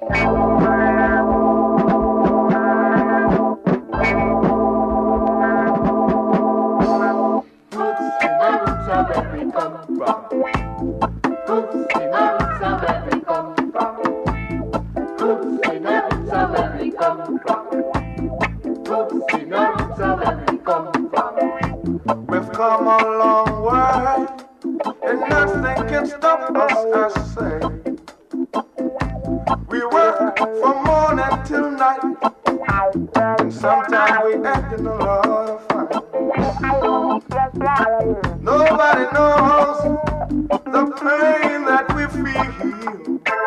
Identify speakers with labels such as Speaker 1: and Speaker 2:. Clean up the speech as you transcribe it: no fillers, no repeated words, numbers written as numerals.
Speaker 1: We've come a long way, and nothing can stop us, I say. We work from morning till night, and sometimes we act in a lot of fun. Nobody knows the pain that we feel.